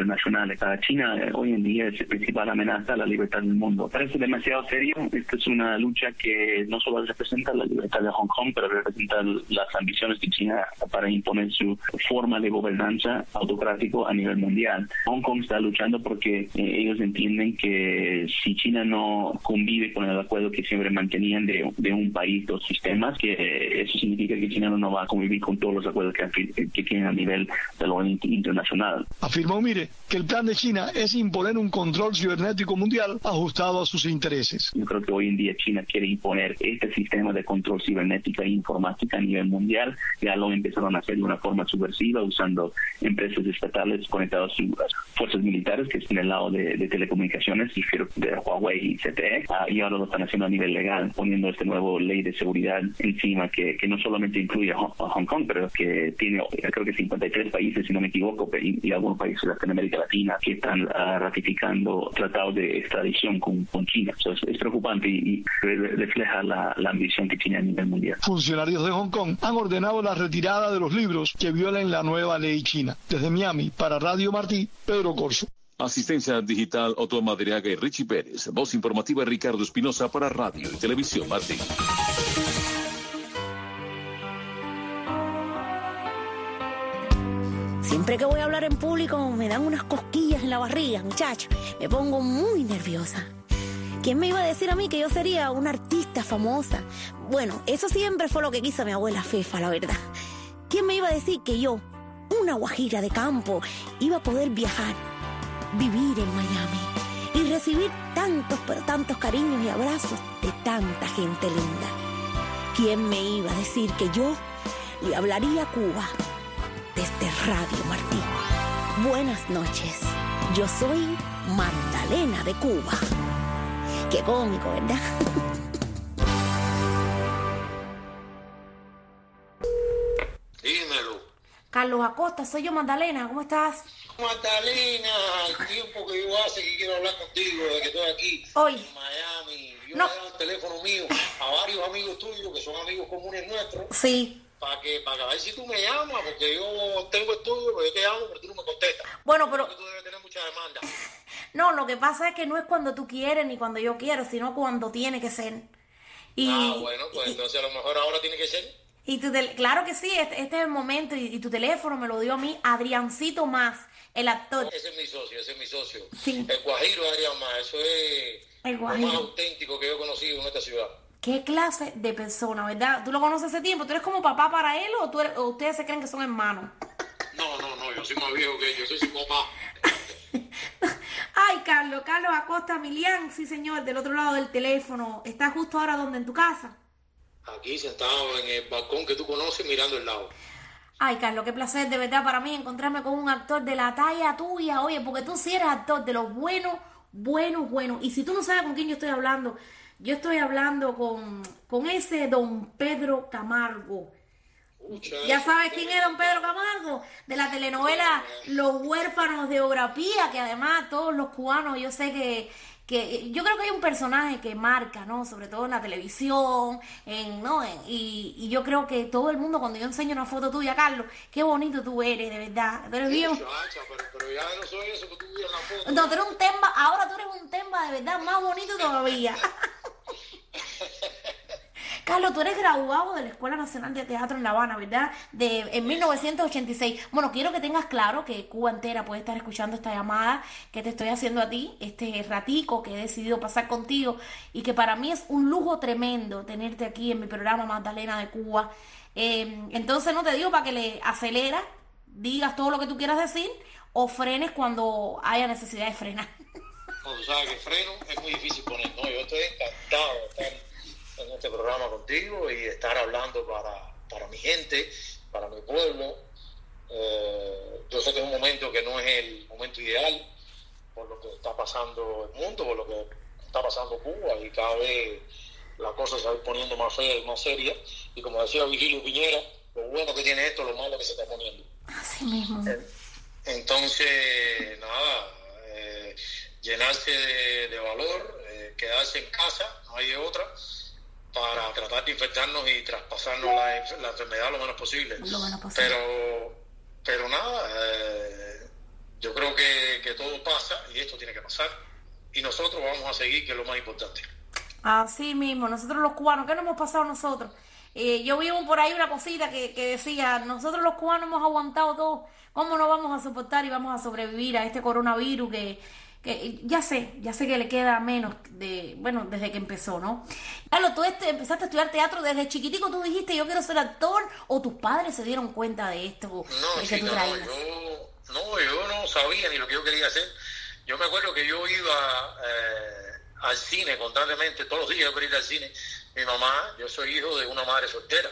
internacionales. China hoy en día es la principal amenaza a la libertad del mundo. Parece demasiado serio. Esta es una lucha que no solo representa la libertad de Hong Kong, pero representa las ambiciones de China para imponer su forma de gobernanza autocrático a nivel mundial. Hong Kong está luchando porque ellos entienden que si China no convive con el acuerdo que siempre mantenían de un país, dos sistemas, que eso significa que China no va a convivir con todos los acuerdos que tienen a nivel de lo internacional. Afirmó, mire, que el plan de China es imponer un control cibernético mundial ajustado a sus intereses. Yo creo que hoy en día China quiere imponer este sistema de control cibernética e informática a nivel mundial. Ya lo empezaron a hacer de una forma subversiva, usando empresas estatales conectadas a sus fuerzas militares, que están en el lado de telecomunicaciones, y de Huawei y ZTE, y ahora lo están haciendo a nivel legal, poniendo esta nueva ley de seguridad encima, que no solamente incluye a Hong Kong, pero que tiene, creo que 53 países, si no me equivoco, y algunos países de América Latina que están ratificando tratados de extradición con China. Entonces, es preocupante y refleja la ambición que tiene a nivel mundial. Funcionarios de Hong Kong han ordenado la retirada de los libros que violen la nueva ley china. Desde Miami, para Radio Martí, Pedro Corso. Asistencia digital Otto Madriaga y Richie Pérez. Voz informativa Ricardo Espinosa para Radio y Televisión Martí. Siempre que voy a hablar en público me dan unas cosquillas en la barriga, muchacho. Me pongo muy nerviosa. ¿Quién me iba a decir a mí que yo sería una artista famosa? Bueno, eso siempre fue lo que quiso mi abuela Fefa, la verdad. ¿Quién me iba a decir que yo, una guajira de campo, iba a poder viajar, vivir en Miami y recibir tantos, pero tantos cariños y abrazos de tanta gente linda? ¿Quién me iba a decir que yo le hablaría a Cuba desde Radio Martí? Buenas noches, yo soy Magdalena de Cuba. Qué cómico, ¿verdad? Dímelo. Carlos Acosta, soy yo, Magdalena, ¿cómo estás? Magdalena, el tiempo que yo hace que quiero hablar contigo, de que estoy aquí hoy en Miami. Yo no. le he dado el teléfono mío a varios amigos tuyos, que son amigos comunes nuestros. Sí. Para ver si tú me llamas, porque yo tengo estudio, pero yo te llamo, pero tú no me contestas. Bueno, pero tú debes tener mucha demanda. No, lo que pasa es que no es cuando tú quieres ni cuando yo quiero, sino cuando tiene que ser. Bueno, pues entonces a lo mejor ahora tiene que ser. Claro que sí, este es el momento, y tu teléfono me lo dio a mí Adriancito Más, el actor. Ese es mi socio. Sí. El Guajiro Adrián Más, eso es el lo más auténtico que yo he conocido en esta ciudad. ¿Qué clase de persona, verdad? ¿Tú lo conoces hace tiempo? ¿Tú eres como papá para él o ustedes se creen que son hermanos? No, yo soy más viejo que él, yo soy su papá. Ay, Carlos Acosta Milián, sí señor, del otro lado del teléfono. ¿Estás justo ahora donde, en tu casa? Aquí sentado en el balcón que tú conoces, mirando el lago. Ay, Carlos, qué placer de verdad para mí encontrarme con un actor de la talla tuya. Oye, porque tú sí eres actor de los buenos. Y si tú no sabes con quién yo estoy hablando con ese don Pedro Camargo. ¿Ya sabes quién es don Pedro Camargo? De la telenovela Los Huérfanos de Obra-Pía, que además todos los cubanos, yo sé que yo creo que hay un personaje que marca, ¿no? Sobre todo en la televisión, y yo creo que todo el mundo, cuando yo enseño una foto tuya, Carlos, qué bonito tú eres, de verdad. Tú eres bien. Pero ya no soy eso que tú vi en la foto. No, tú eres un temba, ahora tú eres un temba de verdad más bonito todavía. Carlos, tú eres graduado de la Escuela Nacional de Teatro en La Habana, ¿verdad? En 1986. Bueno, quiero que tengas claro que Cuba entera puede estar escuchando esta llamada que te estoy haciendo a ti, este ratico que he decidido pasar contigo, y que para mí es un lujo tremendo tenerte aquí en mi programa Magdalena de Cuba. Entonces no te digo para que le aceleras, digas todo lo que tú quieras decir, o frenes cuando haya necesidad de frenar. No, tú sabes que freno es muy difícil poner, ¿no? Yo estoy encantado de estar en este programa contigo y estar hablando para mi gente, para mi pueblo. Yo sé que es un momento que no es el momento ideal por lo que está pasando el mundo, por lo que está pasando Cuba, y cada vez la cosa se va poniendo más fea y más seria, y como decía Virgilio Piñera, lo bueno que tiene esto, lo malo que se está poniendo. Así mismo. Entonces, nada, llenarse de valor, quedarse en casa, no hay de otra, para tratar de infectarnos y traspasarnos la enfermedad lo menos posible. Lo menos posible. Pero nada, yo creo que que todo pasa y esto tiene que pasar. Y nosotros vamos a seguir, que es lo más importante. Así mismo, nosotros los cubanos, ¿qué nos hemos pasado nosotros? Yo vi por ahí una cosita que decía, nosotros los cubanos hemos aguantado todo, ¿cómo no vamos a soportar y vamos a sobrevivir a este coronavirus que ya sé que le queda menos desde que empezó, ¿no? Carlos, tú empezaste a estudiar teatro desde chiquitico, tú dijiste, yo quiero ser actor, o tus padres se dieron cuenta de esto, que tú traías. Yo no sabía ni lo que yo quería hacer. Yo me acuerdo que yo iba al cine constantemente, todos los días yo quería ir al cine. Mi mamá, yo soy hijo de una madre soltera,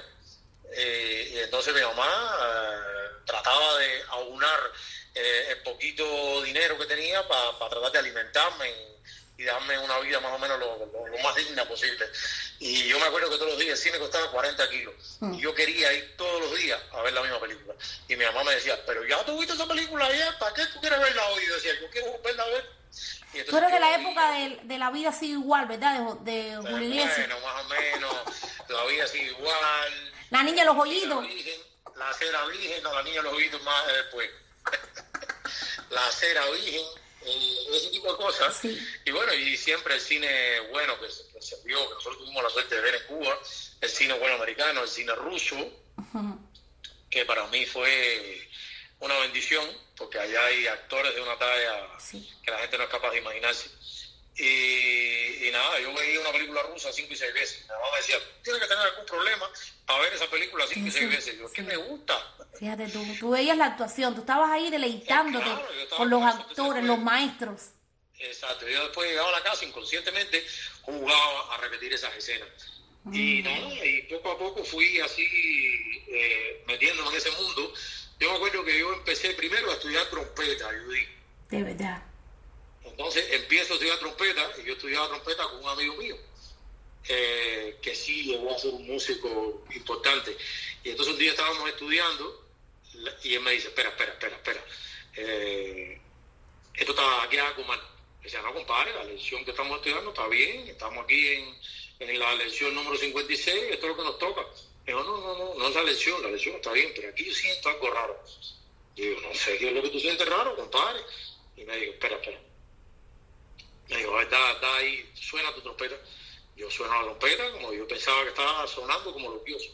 y entonces mi mamá trataba de aunar el poquito dinero que tenía para tratar de alimentarme y darme una vida más o menos lo más digna posible. Y yo me acuerdo que todos los días el cine costaba 40 kilos. Y yo quería ir todos los días a ver la misma película. Y mi mamá me decía, pero ya tú viste esa película ayer, ¿para qué tú quieres verla hoy? Y yo decía, yo quiero verla a ver. Tú eres de la época de La vida sigue igual, ¿verdad? De Julio Iglesias. Bueno, más o menos, La vida sigue igual. La niña de los hoyitos. La cera virgen, no, la niña de los hoyitos más después. La cera virgen, ese tipo de cosas. Sí. Y bueno, y siempre el cine bueno que se vio, que nosotros tuvimos la suerte de ver en Cuba, el cine bueno americano, el cine ruso, que para mí fue una bendición, porque allá hay actores de una talla que la gente no es capaz de imaginarse. Y nada, yo veía una película rusa 5 y 6 veces. Mi mamá me decía, tienes que tener algún problema para ver esa película 5 y 6 veces. Yo, ¿qué me gusta? Fíjate, tú veías la actuación, tú estabas ahí deleitándote con los actores, los maestros. Exacto, yo después llegaba a la casa inconscientemente, jugaba a repetir esas escenas. Y nada, y poco a poco fui así metiéndome en ese mundo. Yo me acuerdo que yo empecé primero a estudiar trompeta, Judy. De verdad. Entonces empiezo a estudiar trompeta, y yo estudiaba trompeta con un amigo mío, que sí llegó a ser un músico importante. Y entonces un día estábamos estudiando, y él me dice, espera, esto está aquí algo mal. Me decía, no, compadre, la lección que estamos estudiando está bien, estamos aquí en la lección número 56, esto es lo que nos toca. Me dijo, no es la lección está bien, pero aquí yo siento algo raro. Y digo, no sé qué es lo que tú sientes raro, compadre. Y me dijo, espera. Me dijo, da ahí, suena tu trompeta. Yo sueno la trompeta como yo pensaba que estaba sonando como los dioses.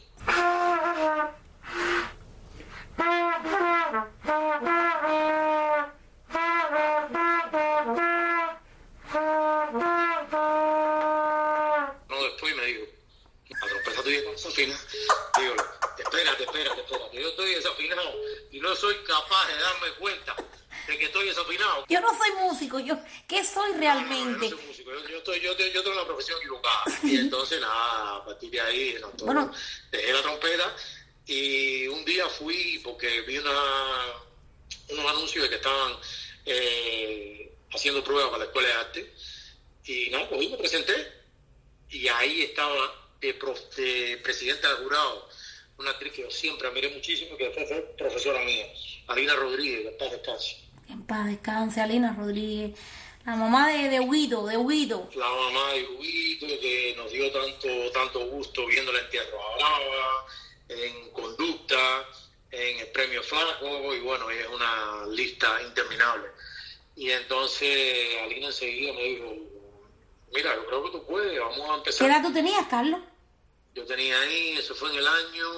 No, después me dijo, la trompeta tuya está desafinada. Digo, espérate, yo estoy desafinado y no soy capaz de darme cuenta de que estoy desafinado. Yo no soy músico, ¿qué soy realmente? No soy músico, yo tengo una profesión equivocada. Y entonces nada, a partir de ahí dejé la trompeta y un día fui porque vi unos anuncios de que estaban haciendo pruebas para la escuela de arte y nada, pues me presenté y ahí estaba de presidenta del jurado una actriz que yo siempre admiré muchísimo, que después fue profesora mía, Alina Rodríguez, que en paz descanse. En paz descanse, Alina Rodríguez, la mamá de Huito. La mamá de Huito, que nos dio tanto gusto viéndola en Tierra Brava, en Conducta, en el Premio Flaco, y bueno, es una lista interminable. Y entonces Alina enseguida me dijo, mira, yo creo que tú puedes, vamos a empezar. ¿Qué edad tú tenías, Carlos? Yo tenía ahí, eso fue en el año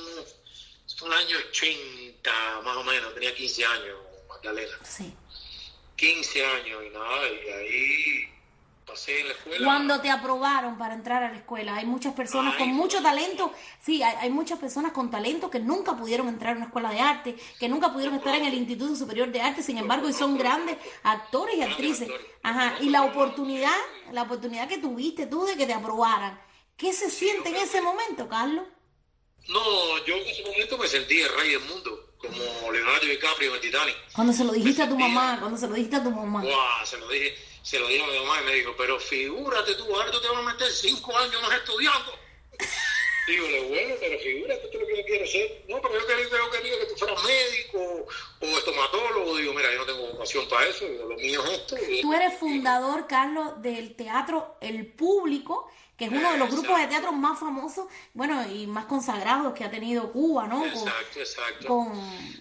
80, más o menos, tenía 15 años, Magdalena. Sí. 15 años y nada, y ahí pasé en la escuela. Cuando te aprobaron para entrar a la escuela, hay muchas personas con mucho talento, sí, hay muchas personas con talento que nunca pudieron entrar a una escuela de arte, que nunca pudieron estar en el Instituto Superior de Arte, sin embargo, y son grandes actores y actrices. Ajá, y la oportunidad que tuviste tú de que te aprobaran, ¿qué se siente en ese momento, Carlos? No, yo en ese momento me sentí el rey del mundo, como Leonardo DiCaprio en Titanic. Cuando se lo dijiste a tu mamá, Wow, se lo dije a mi mamá y me dijo, pero figúrate tú, ahora tú te vas a meter 5 años más estudiando. Dígole, bueno, pero figúrate tú lo que yo quiero ser. No, pero yo quería que tú fueras médico o estomatólogo. Digo, mira, yo no tengo vocación para eso, lo mío es esto. Tú eres fundador, Carlos, del teatro El Público, que es uno de los grupos de teatro más famosos, bueno, y más consagrados que ha tenido Cuba, ¿no? Exacto.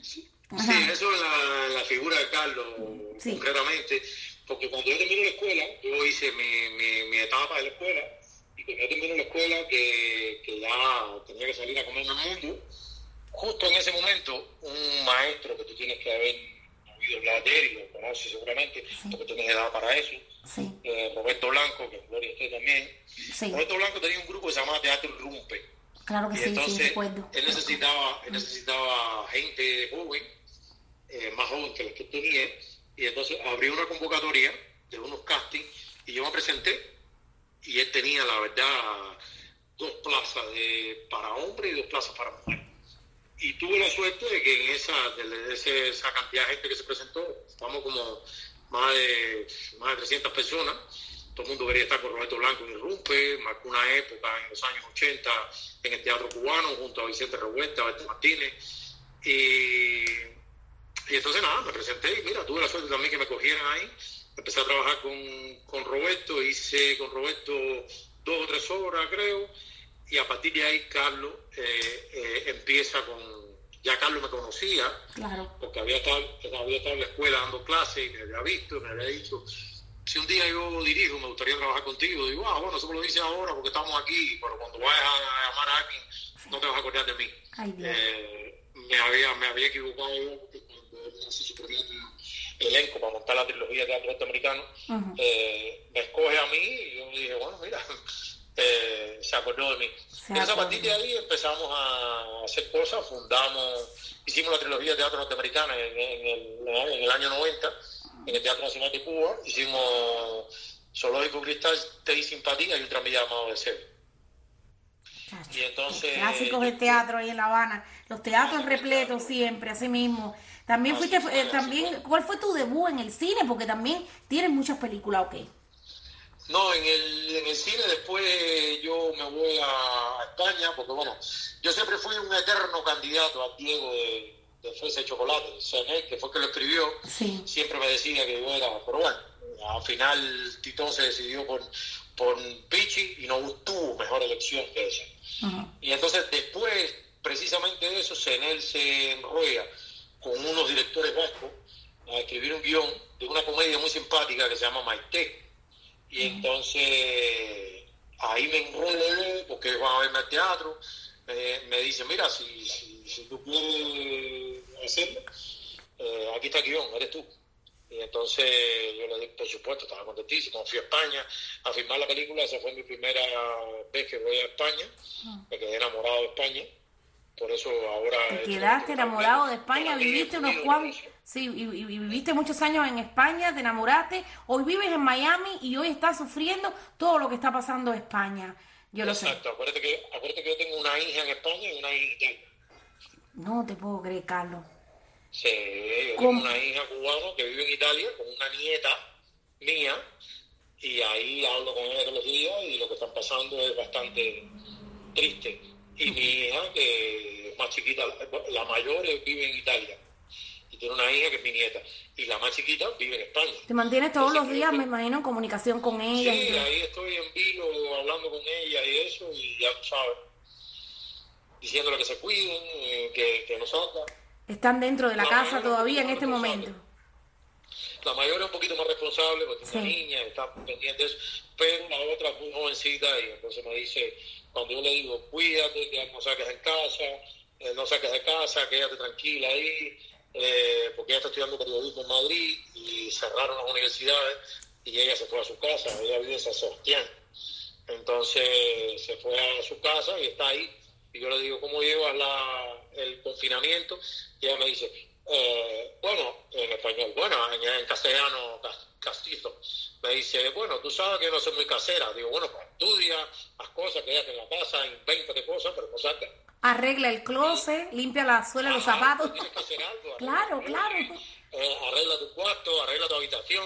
Sí, eso es la figura de Carlos, concretamente, porque cuando yo termino la escuela, yo hice mi etapa de la escuela, y cuando yo termino la escuela, que ya tenía que salir a comerme el mundo, justo en ese momento, un maestro que tú tienes que haber oído hablar de él, y lo conoces seguramente, porque tienes edad para eso, Roberto Blanco, que Gloria esté también. Roberto Blanco tenía un grupo que se llamaba Teatro Rumpe. Claro que y sí, entonces, recuerdo. Él necesitaba gente joven, más joven que los que tenía, y entonces abrió una convocatoria de unos castings, y yo me presenté, y él tenía, la verdad, 2 plazas para hombre y 2 plazas para mujer. Y tuve la suerte de que en esa cantidad de gente que se presentó, estamos como más de 300 personas. Todo el mundo quería estar con Roberto Blanco en el Rumpe, marcó una época en los años 80 en el Teatro Cubano, junto a Vicente Revuelta, Berto Martínez. Y entonces nada, me presenté y mira, tuve la suerte también que me cogieran ahí. Empecé a trabajar con Roberto, hice con Roberto 2 o 3 horas, creo. Y a partir de ahí Carlos empieza ya Carlos me conocía, porque había estado en la escuela dando clases y me había visto, me había dicho, si un día yo dirijo, me gustaría trabajar contigo. Digo, bueno, eso me lo dices ahora porque estamos aquí, pero cuando vayas a llamar a alguien, no te vas a acordar de mí. Me había equivocado yo, porque cuando se suponía el elenco para montar la trilogía de teatro norteamericano, me escoge a mí y yo dije, bueno, mira... se acordó de mí. Entonces a partir de ahí empezamos a hacer cosas, hicimos la trilogía de teatro norteamericana en el año 90, en el Teatro Nacional de Cuba, hicimos Zoológico Cristal, Té y Simpatía y un tranvía llamado Deseo. Y entonces... Clásicos del teatro ahí en La Habana, los teatros repletos siempre, así mismo. También fuiste, ¿cuál fue tu debut en el cine? Porque también tienes muchas películas, ¿ok? No, en el cine después yo me voy a España, porque bueno, yo siempre fui un eterno candidato a Diego de Fresa y Chocolate, Sené, que fue que lo escribió, siempre me decía que yo era, pero bueno, al final Titón se decidió por Pichi y no tuvo mejor elección que esa. Y entonces después, precisamente de eso, Senel se enrolla con unos directores vascos a escribir un guión de una comedia muy simpática que se llama Maite. Y entonces ahí me enrolé porque van a verme al teatro. Me dicen, mira, si tú quieres hacerlo, aquí está el guión, eres tú. Y entonces yo le dije, por supuesto, estaba contentísimo. Fui a España a filmar la película. Esa fue mi primera vez que voy a España. Me quedé enamorado de España. Por eso ahora... Te quedaste enamorado de España, viviste unos cuantos... Sí, y viviste muchos años en España, te enamoraste. Hoy vives en Miami y hoy estás sufriendo todo lo que está pasando en España. Yo lo sé. Exacto, acuérdate que yo tengo una hija en España y una hija en Italia. No te puedo creer, Carlos. Sí, yo tengo una hija cubana que vive en Italia con una nieta mía y ahí hablo con ella todos los días y lo que están pasando es bastante triste. Y mi hija, que es más chiquita, la mayor vive en Italia y tiene una hija que es mi nieta y la más chiquita vive en España. ¿Te mantienes todos los días, me imagino, en comunicación con ella? Sí, ahí estoy en vivo hablando con ella y eso, y ya tú sabes, diciéndole que se cuiden, que no salgan. ¿Están dentro de la casa todavía en este momento? La mayor es un poquito más responsable porque es una niña, está pendiente de eso, pero la otra es muy jovencita y entonces me dice, cuando yo le digo, cuídate, que no saques de casa, quédate tranquila ahí, porque ella está estudiando periodismo en Madrid y cerraron las universidades y ella se fue a su casa, ella vive en San Sebastián. Entonces se fue a su casa y está ahí. Y yo le digo, ¿cómo llevas el confinamiento? Y ella me dice, bueno, en español, bueno, en castellano, castizo. Me dice, bueno, tú sabes que yo no soy muy casera. Digo, bueno, pues estudia, haz cosas, quédate en la casa, invéntate cosas, pero no salgas. Arregla el closet, limpia la suela de los zapatos. Tienes que hacer algo. Claro. Arregla tu cuarto, arregla tu habitación.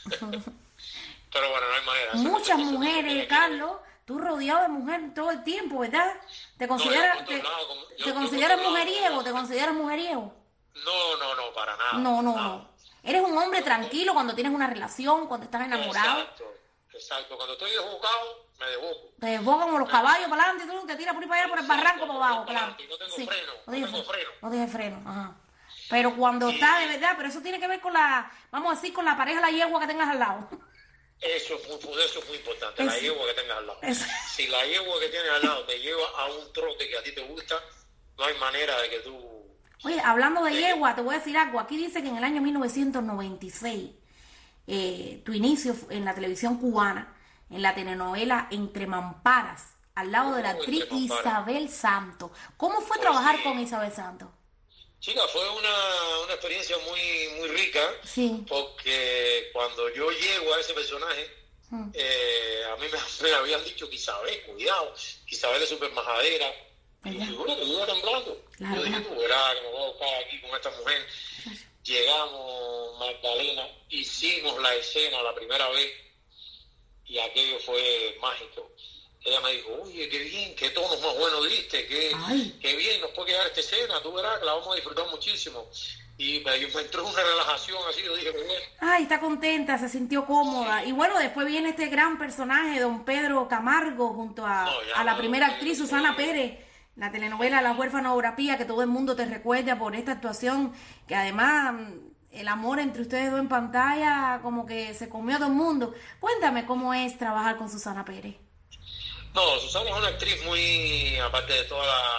Pero bueno, no hay manera. Muchas mujeres, Carlos, tú rodeado de mujeres todo el tiempo, ¿verdad? ¿Te consideras mujeriego? ¿Te consideras mujeriego? No, para nada. No. Eres un hombre tranquilo cuando tienes una relación, cuando estás enamorado. Exacto. Cuando estoy desbocado, me desboco. Te desbocan como los caballos para adelante y tú te tiras por ahí para allá por el barranco para abajo, claro. No tengo freno. No tienes freno, ajá. Pero cuando está de verdad, pero eso tiene que ver con la, vamos a decir, con la pareja, la yegua que tengas al lado. Eso es muy importante, la yegua que tengas al lado. Si la yegua que tienes al lado te lleva a un trote que a ti te gusta, no hay manera de que tú... Oye, hablando de yegua, te voy a decir algo. Aquí dice que en el año 1996, tu inicio en la televisión cubana, en la telenovela Entre Mamparas, al lado de la actriz Isabel Santos. ¿Cómo fue trabajar con Isabel Santos? Chica, fue una experiencia muy rica, porque cuando yo llego a ese personaje, a mí me habían dicho que Isabel, cuidado, que Isabel es súper majadera. Y yo juro que yo iba temblando. Claro, yo dije, tú verás que me voy a buscar aquí con esta mujer. Llegamos, Magdalena, hicimos la escena la primera vez y aquello fue mágico. Ella me dijo, oye, qué bien, qué tonos más buenos diste, qué bien, nos puede quedar esta escena, tú verás que la vamos a disfrutar muchísimo. Y me entró una relajación así, yo dije, muy bien. Ay, está contenta, se sintió cómoda. Y bueno, después viene este gran personaje, don Pedro Camargo, junto a la primera actriz, Susana Pérez, la telenovela La huérfana Obra Pía, que todo el mundo te recuerda por esta actuación, que además el amor entre ustedes dos en pantalla como que se comió a todo el mundo. Cuéntame cómo es trabajar con Susana Pérez. No, Susana es una actriz muy, aparte de todo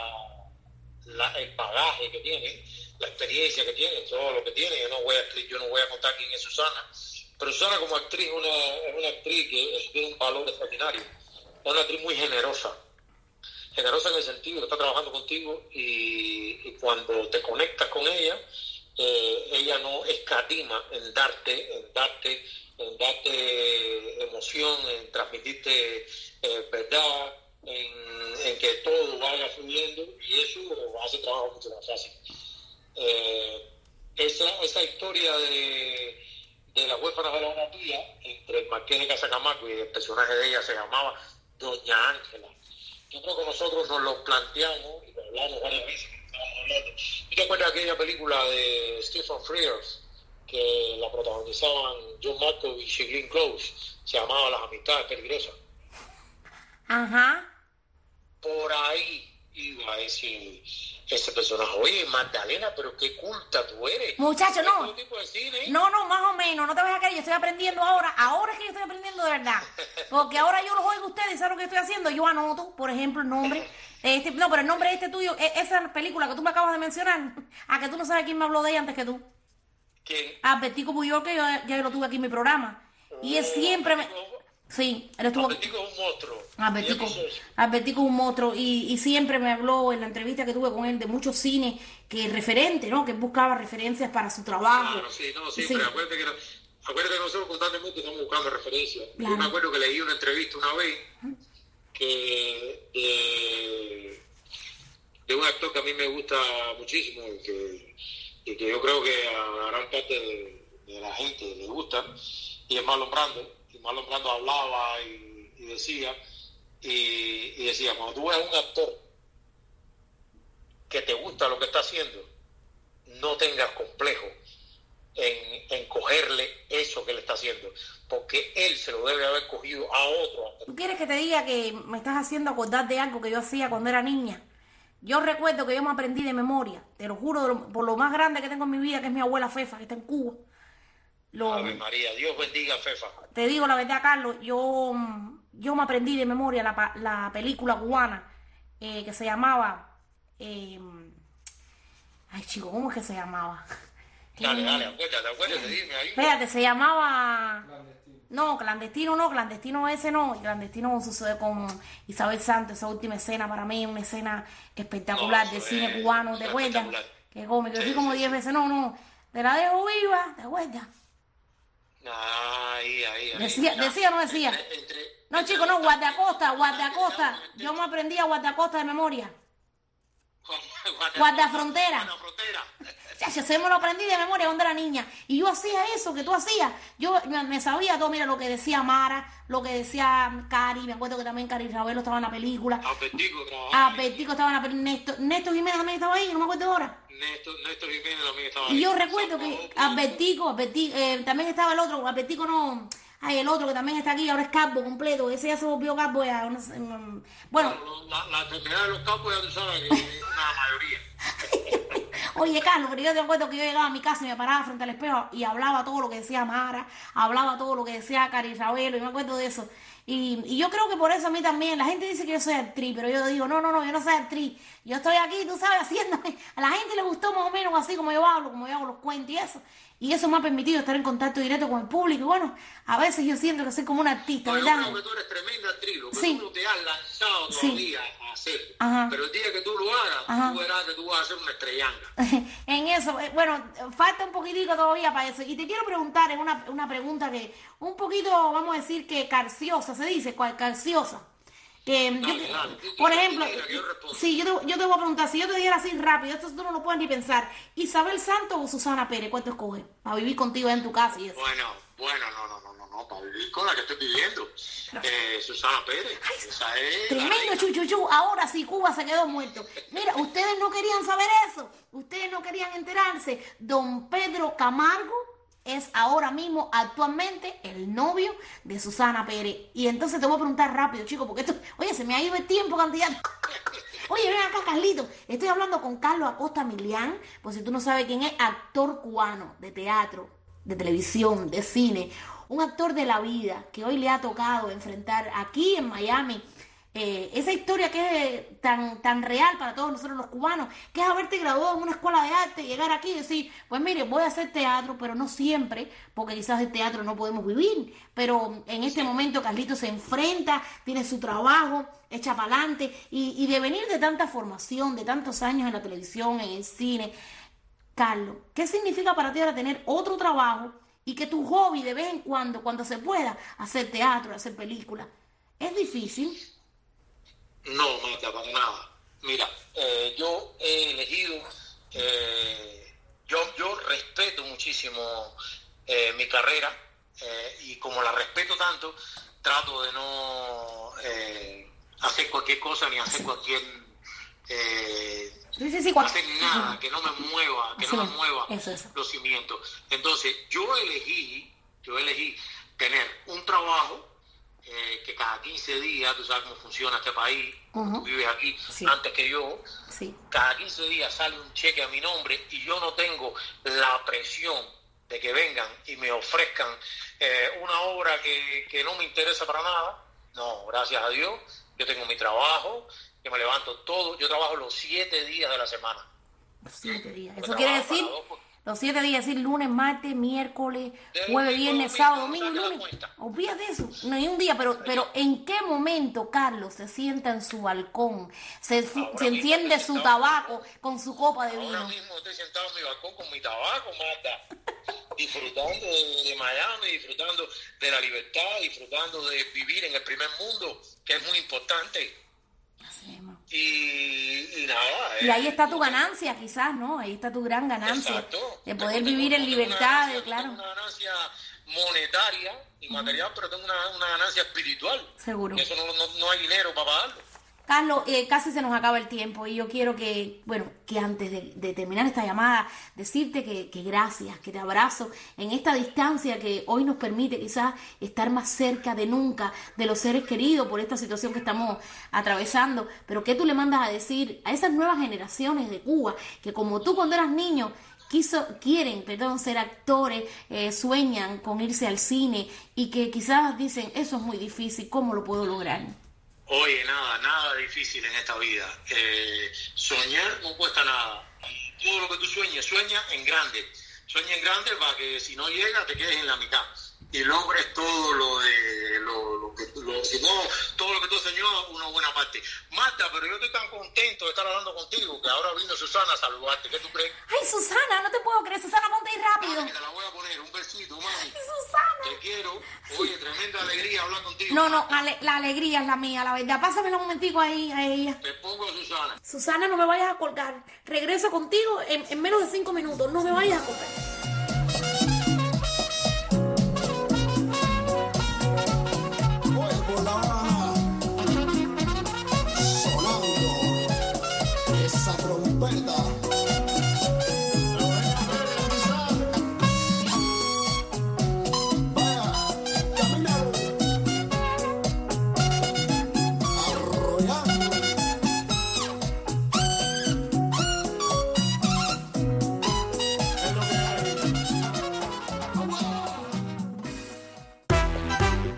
el bagaje que tiene, la experiencia que tiene, todo lo que tiene, yo no voy a contar quién es Susana, pero Susana como actriz es una actriz que tiene un valor extraordinario, es una actriz muy generosa en el sentido que está trabajando contigo y cuando te conectas con ella, ella no escatima en darte emoción, en transmitirte verdad, en que todo vaya fluyendo, y eso hace el trabajo mucho más fácil. Esa historia de la huérfana de la Obra Pía, entre el marqués de Casacamargo y el personaje de ella se llamaba Doña Ángela. Yo creo que nosotros nos lo planteamos y lo hablamos varias veces. ¿Y te acuerdas de aquella película de Stephen Frears que la protagonizaban John Malkovich y Glenn Close? Se llamaba Las Amistades Peligrosas. Ajá. Por ahí iba ese personaje. Oye, Magdalena, pero qué culta tú eres. Muchacho, no. Tipo de cine? No, más o menos, no te vayas a creer, yo estoy aprendiendo ahora es que yo estoy aprendiendo de verdad. Porque ahora yo los oigo a ustedes, ¿sabes lo que estoy haciendo? Yo anoto, por ejemplo, el nombre. Pero el nombre tuyo, esa película que tú me acabas de mencionar, a que tú no sabes quién me habló de ella antes que tú. ¿Quién? Albertico Puyol, que yo ya lo tuve aquí en mi programa. Y él siempre me... Sí, él estuvo... Albertico es un monstruo. Albertico es un monstruo y siempre me habló en la entrevista que tuve con él de muchos cines que referente, ¿no? Que buscaba referencias para su trabajo. Claro, pero acuérdate que nosotros constantemente estamos buscando referencias. Claro. Yo me acuerdo que leí una entrevista una vez que de un actor que a mí me gusta muchísimo y que yo creo que a gran parte de la gente le gusta, y es Marlon Brando. Y Marlon Brando hablaba y decía, cuando tú ves a un actor que te gusta lo que está haciendo, no tengas complejo en cogerle eso que le está haciendo, porque él se lo debe haber cogido a otro. ¿Tú quieres que te diga que me estás haciendo acordar de algo que yo hacía cuando era niña? Yo recuerdo que yo me aprendí de memoria, te lo juro, por lo más grande que tengo en mi vida, que es mi abuela Fefa, que está en Cuba. Ave María, Dios bendiga a Fefa. Te digo la verdad, Carlos, yo me aprendí de memoria la película cubana que se llamaba... ay, chico, ¿cómo es que se llamaba? Dale, acuérdate, dime ahí. Espérate, se llamaba... Clandestino ese no. Clandestino sucede con Isabel Santos, esa última escena para mí, una escena espectacular del cine cubano, ¿te acuerdas? Que cómico, sí, como 10 veces, no, te la dejo viva, ¿te acuerdas? Ahí. ¿Decía o no decía? No, chico, no, guardacosta. Yo me aprendí a guardacosta de memoria. Guardafrontera. Ya, se me lo aprendí de memoria cuando era niña. Y yo hacía eso que tú hacías. Yo me sabía todo, mira, lo que decía Mara, lo que decía Cari. Me acuerdo que también Cari Ravelo estaba en la película. Albertico estaba en la película. Néstor Jiménez también estaba ahí, no me acuerdo ahora. Néstor Jiménez también estaba ahí. Y yo recuerdo que Albertico, también estaba el otro. Albertico no... Ay, el otro que también está aquí, ahora es calvo completo. Ese ya se volvió calvo ya. Bueno. La enfermedad de los calvos ya tú sabes que es una mayoría. Oye, Carlos, pero yo te acuerdo que yo llegaba a mi casa y me paraba frente al espejo y hablaba todo lo que decía Mara, hablaba todo lo que decía Cari Ravelo, y me acuerdo de eso. Y yo creo que por eso a mí también, la gente dice que yo soy actriz, pero yo digo, no, yo no soy actriz. Yo estoy aquí, tú sabes, haciéndome. A la gente le gustó más o menos así como yo hablo, como yo hago los cuentos y eso. Y eso me ha permitido estar en contacto directo con el público. Y bueno, a veces yo siento que soy como una artista, no, ¿verdad? Yo creo que tú eres tremenda actriz, lo que sí. tú no te has lanzado todavía a hacer. Ajá. Pero el día que tú lo hagas, tú verás que tú vas a hacer una estrellanga. En eso, bueno, falta un poquitico todavía para eso. Y te quiero preguntar, es una pregunta que un poquito, vamos a decir que carciosa, se dice, carciosa. Por ejemplo, sí, yo te voy a preguntar, si yo te dijera así rápido, esto tú no lo puedes ni pensar, ¿Isabel Santos o Susana Pérez? ¿Cuál te escoges? Para vivir contigo en tu casa y eso. Bueno, no, para vivir con la que estoy viviendo. Susana Pérez. Ay, esa es tremendo chuchuchu. Ahora sí, Cuba se quedó muerto. Mira, ustedes no querían saber eso. Ustedes no querían enterarse. Don Pedro Camargo es ahora mismo, actualmente, el novio de Susana Pérez. Y entonces te voy a preguntar rápido, chicos, porque esto, oye, se me ha ido el tiempo, cantidad. Oye, ven acá, Carlito. Estoy hablando con Carlos Acosta Milián, por si tú no sabes quién es, actor cubano de teatro, de televisión, de cine, un actor de la vida que hoy le ha tocado enfrentar aquí en Miami esa historia que es tan real para todos nosotros los cubanos, que es haberte graduado en una escuela de arte, llegar aquí y decir, pues mire, voy a hacer teatro, pero no siempre, porque quizás de teatro no podemos vivir, pero en este momento Carlito se enfrenta, tiene su trabajo, echa para adelante, y de venir de tanta formación, de tantos años en la televisión, en el cine. Carlos, ¿qué significa para ti ahora tener otro trabajo y que tu hobby de vez en cuando se pueda, hacer teatro, hacer películas? ¿Es difícil? No, Marta, para nada. Mira, yo he elegido, yo respeto muchísimo mi carrera y como la respeto tanto, trato de no hacer cualquier cosa ni hacer cualquier... hacer nada que no me mueva, eso. Los cimientos. Entonces, yo elegí tener un trabajo que cada 15 días, tú sabes cómo funciona este país, tú vives aquí antes que yo, cada 15 días sale un cheque a mi nombre y yo no tengo la presión de que vengan y me ofrezcan una obra que no me interesa para nada. No, gracias a Dios, yo tengo mi trabajo, que me levanto yo trabajo los 7 días de la semana. Los 7 días, eso quiere decir... Los 7 días, es decir, lunes, martes, miércoles, jueves, viernes, sábado, domingo, lunes. Olvídate de eso. No hay un día, pero ¿en qué momento Carlos se sienta en su balcón, se enciende su tabaco con su copa de vino? Ahora mismo estoy sentado en mi balcón con mi tabaco, Marta, disfrutando de Miami, disfrutando de la libertad, disfrutando de vivir en el primer mundo, que es muy importante. Así es, y nada. Y ahí está tu ganancia, quizás, ¿no? Ahí está tu gran ganancia. Exacto. De poder vivir en libertad, claro. Tengo una ganancia monetaria y material, pero tengo una ganancia espiritual. Seguro. Y eso no hay dinero para pagarlo. Carlos, casi se nos acaba el tiempo y yo quiero que antes de terminar esta llamada, decirte que gracias, que te abrazo en esta distancia que hoy nos permite quizás estar más cerca de nunca de los seres queridos por esta situación que estamos atravesando, pero ¿qué tú le mandas a decir a esas nuevas generaciones de Cuba que como tú cuando eras niño quieren ser actores, sueñan con irse al cine y que quizás dicen, eso es muy difícil, ¿cómo lo puedo lograr? Oye, nada difícil en esta vida. Soñar no cuesta nada. Todo lo que tú sueña en grande. Sueña en grande para que si no llega te quedes en la mitad. Y logres todo todo lo que tú soñó, una buena parte. Marta, pero yo estoy tan contento de estar hablando contigo que ahora vino Susana a saludarte. ¿Qué tú crees? Ay, Susana, no te puedo creer. Susana, ponte ahí rápido. Te la voy a poner. Un besito, mami. Ay, Susana. Te quiero. Oye, tremenda alegría hablar contigo. No, la alegría es la mía, la verdad. Pásamela un momentico ahí a ella. Te pongo a Susana. Susana, no me vayas a colgar. Regreso contigo en menos de 5 minutos. No me vayas a colgar.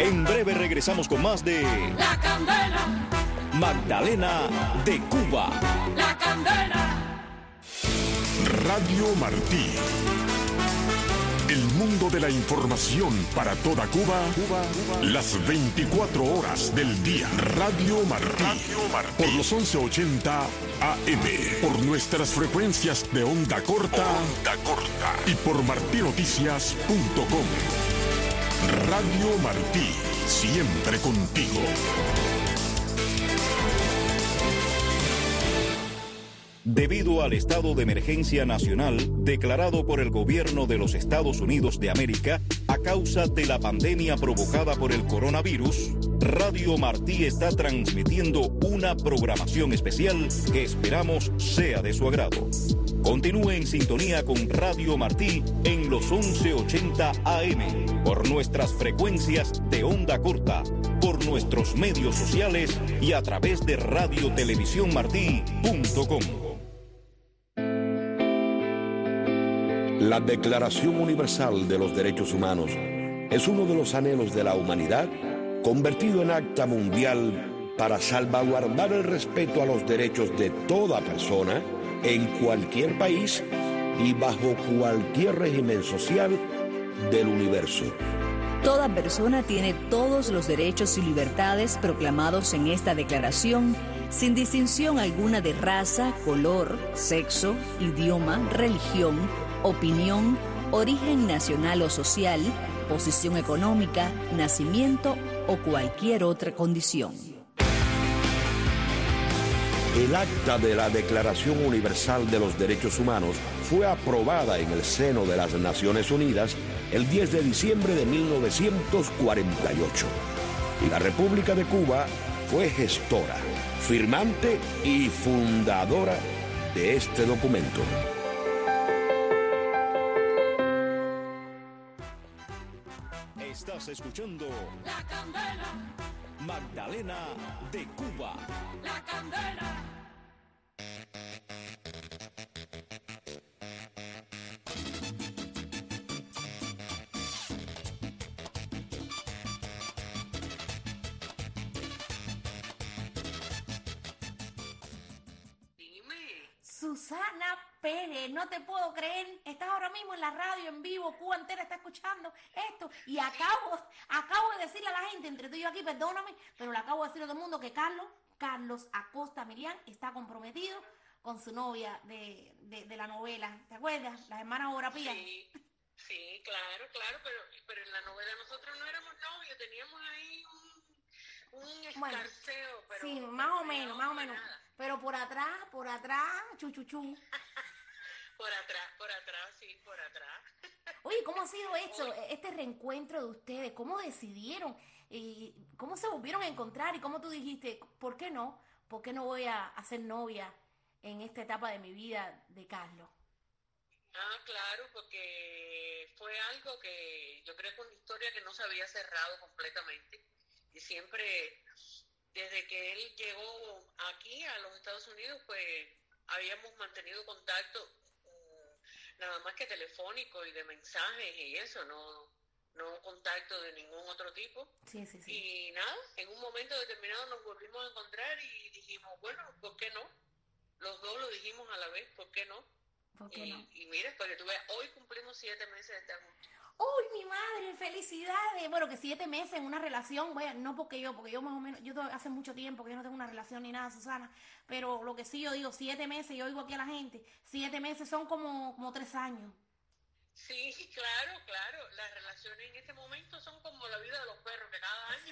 En breve regresamos con más de La Candela. Magdalena de Cuba. La Candela. Radio Martí. El mundo de la información para toda Cuba, las 24 horas del día. Radio Martí. Por los 1180 AM. Por nuestras frecuencias de onda corta. Y por martinoticias.com. Radio Martí. Siempre contigo. Debido al estado de emergencia nacional declarado por el gobierno de los Estados Unidos de América a causa de la pandemia provocada por el coronavirus, Radio Martí está transmitiendo una programación especial que esperamos sea de su agrado. Continúe en sintonía con Radio Martí en los 1180 AM, por nuestras frecuencias de onda corta, por nuestros medios sociales y a través de radiotelevisiónmartí.com. La Declaración Universal de los Derechos Humanos es uno de los anhelos de la humanidad convertido en acta mundial para salvaguardar el respeto a los derechos de toda persona en cualquier país y bajo cualquier régimen social del universo. Toda persona tiene todos los derechos y libertades proclamados en esta declaración, sin distinción alguna de raza, color, sexo, idioma, religión, opinión, origen nacional o social, posición económica, nacimiento o cualquier otra condición. El acta de la Declaración Universal de los Derechos Humanos fue aprobada en el seno de las Naciones Unidas el 10 de diciembre de 1948. Y la República de Cuba fue gestora, firmante y fundadora de este documento. Estás escuchando La Candela. Magdalena de Cuba. La Candela. Susana Pérez, no te puedo creer, estás ahora mismo en la radio en vivo, Cuba entera está escuchando esto y acabo de decirle a la gente, entre tú y yo aquí, perdóname, pero le acabo de decir a todo el mundo que Carlos Acosta Milián está comprometido con su novia de la novela, ¿te acuerdas? Las hermanas Orapía. Sí, claro, pero en la novela nosotros no éramos novios, teníamos ahí un escarceo, pero sí, más o menos, nada. Pero por atrás, chuchuchú. Por atrás, sí, por atrás. Oye, ¿cómo ha sido esto, este reencuentro de ustedes? ¿Cómo decidieron? ¿Cómo se volvieron a encontrar? ¿Y cómo tú dijiste, ¿por qué no? ¿Por qué no voy a ser novia en esta etapa de mi vida de Carlos? Claro, porque fue algo que yo creo que una historia que no se había cerrado completamente. Y siempre, desde que él llegó aquí a los Estados Unidos, pues habíamos mantenido contacto, nada más que telefónico y de mensajes y eso, no contacto de ningún otro tipo. Sí. Y nada, en un momento determinado nos volvimos a encontrar y dijimos, bueno, ¿por qué no? Los dos lo dijimos a la vez, ¿por qué no? ¿Por qué no? Y mira, para que tú veas, hoy cumplimos 7 meses de estar juntos. ¡Uy, mi madre! ¡Felicidades! Bueno, que 7 meses en una relación, bueno, no porque yo más o menos, yo hace mucho tiempo que yo no tengo una relación ni nada, Susana, pero lo que sí yo digo, 7 meses, yo oigo aquí a la gente, 7 meses son como 3 años. Sí, claro, las relaciones en este momento son como la vida de los perros, que cada año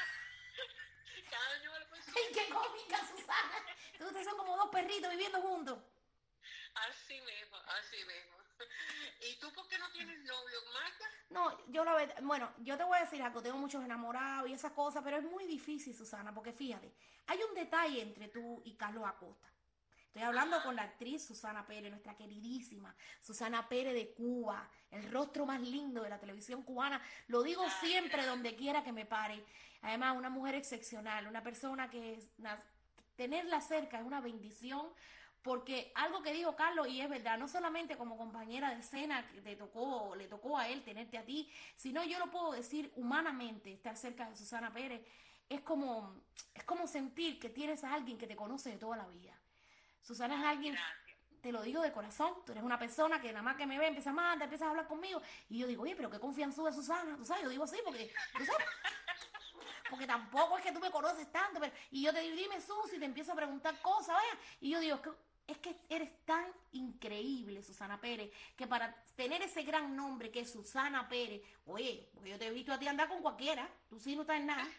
vale por 7. ¡Ay, qué cómica, Susana! Ustedes son como 2 perritos viviendo juntos. Así mismo. ¿Y tú por qué no tienes novio, Marta? No, yo te voy a decir algo, tengo muchos enamorados y esas cosas, pero es muy difícil, Susana, porque fíjate, hay un detalle entre tú y Carlos Acosta. Estoy hablando con la actriz Susana Pérez, nuestra queridísima Susana Pérez de Cuba, el rostro más lindo de la televisión cubana. Lo digo siempre donde quiera que me pare. Además, una mujer excepcional, una persona que tenerla cerca es una bendición, porque algo que dijo Carlos, y es verdad, no solamente como compañera de escena que le tocó a él tenerte a ti, sino yo lo puedo decir humanamente, estar cerca de Susana Pérez, es como sentir que tienes a alguien que te conoce de toda la vida. Susana es alguien, te lo digo de corazón, tú eres una persona que nada más que me ve, empiezas a hablar conmigo, y yo digo, oye, pero qué confianzuda es Susana, tú sabes, yo digo así, porque, tú sabes, porque tampoco es que tú me conoces tanto, pero, y yo te digo, dime Susi, te empiezo a preguntar cosas, vaya, y yo digo, es que eres tan increíble, Susana Pérez, que para tener ese gran nombre que es Susana Pérez, oye, porque yo te he visto a ti andar con cualquiera, tú sí no estás en nada.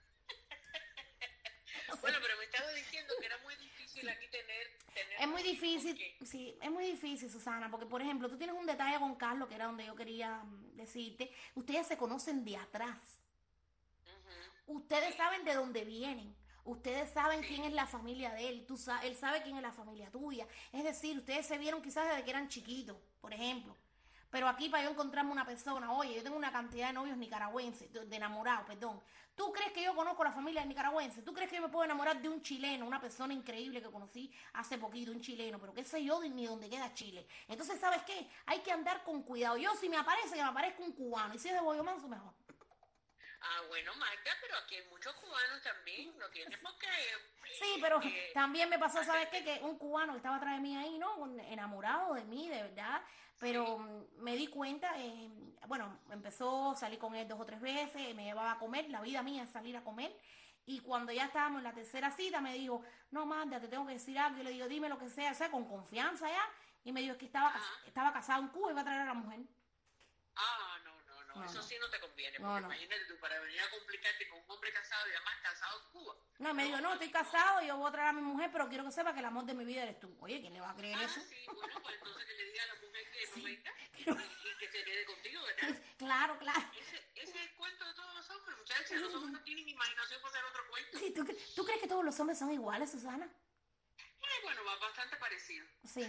Bueno, pero me estabas diciendo que era muy difícil aquí tener es muy difícil, sí, es muy difícil, Susana, porque por ejemplo, tú tienes un detalle con Carlos, que era donde yo quería decirte, ustedes se conocen de atrás, ustedes saben de dónde vienen, ustedes saben quién es la familia de él, él sabe quién es la familia tuya, es decir, ustedes se vieron quizás desde que eran chiquitos, por ejemplo. Pero aquí para yo encontrarme una persona, oye, yo tengo una cantidad de novios nicaragüenses, de enamorados, perdón. ¿Tú crees que yo conozco la familia nicaragüense? ¿Tú crees que yo me puedo enamorar de un chileno, una persona increíble que conocí hace poquito, un chileno? Pero qué sé yo ni dónde queda Chile. Entonces, ¿sabes qué? Hay que andar con cuidado. Yo si me aparece, que me aparezca un cubano. Y si es de Boyomanso, mejor. Ah, bueno, Magda, pero aquí hay muchos cubanos también, no tienes por qué... Sí, pero también me pasó, ¿sabes qué? Que un cubano que estaba atrás de mí ahí, ¿no? Enamorado de mí, de verdad, pero me di cuenta, bueno, empezó a salir con él 2 o 3 veces, me llevaba a comer, la vida mía es salir a comer, y cuando ya estábamos en la tercera cita me dijo, no, Magda, te tengo que decir algo, yo le digo, dime lo que sea, o sea, con confianza ya, y me dijo que estaba casado en Cuba y iba a traer a la mujer. Ah, no, eso sí no te conviene, porque imagínate tú, para venir a complicarte con un hombre casado y además casado en Cuba. No, me dijo, no, estoy casado, yo voy a traer a mi mujer, pero quiero que sepa que el amor de mi vida eres tú. Oye, ¿quién le va a creer eso? Sí, bueno, pues entonces que le diga a la mujer que no venga y que se quede contigo, ¿verdad? Claro. Ese es el cuento de todos los hombres, muchachos, los hombres no tienen imaginación para hacer otro cuento. Sí, ¿tú crees que todos los hombres son iguales, Susana? Bueno, bastante parecido. Sí.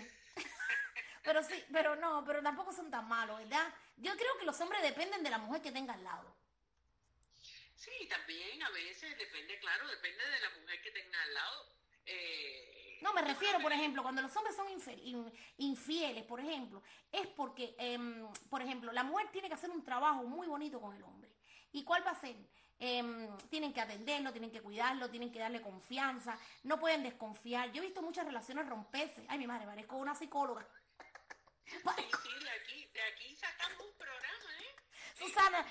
Pero tampoco son tan malos, ¿verdad? Yo creo que los hombres dependen de la mujer que tenga al lado. Sí, también a veces depende de la mujer que tenga al lado. No, me refiero, por ejemplo, cuando los hombres son infieles, por ejemplo, es porque, por ejemplo, la mujer tiene que hacer un trabajo muy bonito con el hombre. ¿Y cuál va a ser? Tienen que atenderlo, tienen que cuidarlo, tienen que darle confianza, no pueden desconfiar. Yo he visto muchas relaciones romperse. Ay, mi madre, parezco una psicóloga. Sí, de aquí sacamos un programa, Susana,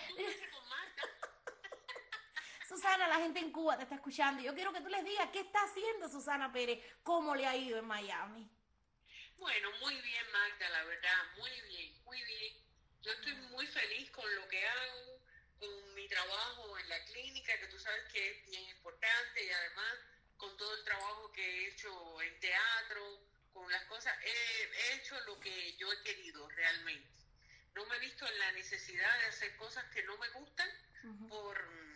Susana, la gente en Cuba te está escuchando. Yo quiero que tú les digas qué está haciendo Susana Pérez, cómo le ha ido en Miami. Bueno, muy bien, Magda, la verdad, muy bien. Yo estoy muy feliz con lo que hago, con mi trabajo en la clínica, que tú sabes que es bien importante, y además con todo el trabajo que he hecho en teatro, con las cosas, he hecho lo que yo he querido realmente. No me he visto en la necesidad de hacer cosas que no me gustan por